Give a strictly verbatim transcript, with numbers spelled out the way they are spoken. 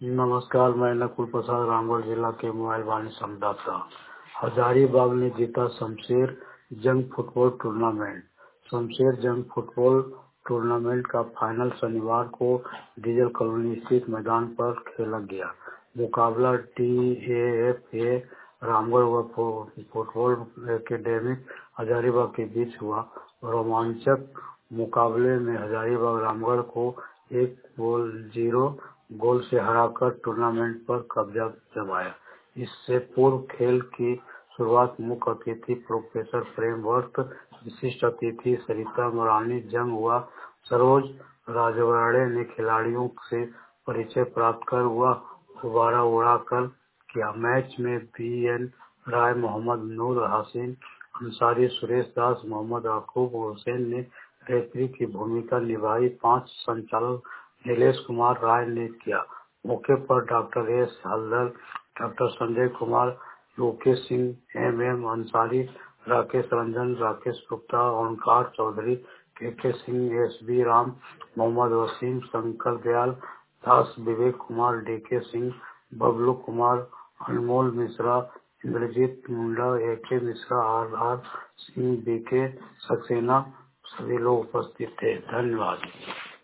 नमस्कार, मैं नकुल प्रसाद रामगढ़ जिला के मोबाइल वाणी संवाददाता। हजारीबाग ने जीता शमशेर जंग फुटबॉल टूर्नामेंट। शमशेर जंग फुटबॉल टूर्नामेंट का फाइनल शनिवार को डीजल कॉलोनी स्थित मैदान पर खेला गया। मुकाबला D A F A Ramgarh व फुटबॉल एकेडमी हजारीबाग के बीच हुआ। रोमांचक मुकाबले में हजारीबाग रामगढ़ को एक गोल जीरो गोल से हराकर टूर्नामेंट पर कब्जा जमाया। इससे पूर्व खेल की शुरुआत मुख्य अतिथि प्रोफेसर प्रेम वर्त, विशिष्ट अतिथि सरिता मुरानी, जंग हुआ सरोज राजवाड़े ने खिलाड़ियों से परिचय प्राप्त कर हुआ गुब्बारा उड़ाकर किया। मैच में बी एन राय, मोहम्मद नूर हसीन अंसारी, सुरेश दास, मोहम्मद याकूब हुसैन ने रेफरी की भूमिका निभाई। पांच संचालक नीलेश कुमार राय ने किया। मौके पर doctor S Haldar, doctor Sanjay Kumar, U K Singh, M M Ansari, Rakesh Ranjan, Rakesh Gupta, Omkar Chaudhary, K K Singh, S B Ram, Mohammad Wasim, Shankar Dayal Das, Vivek Kumar, D K Singh, Bablu Kumar, Anmol Mishra, Indrajit Munda, A K Mishra, R R Singh, B K Saxena सभी लोग उपस्थित थे। धन्यवाद।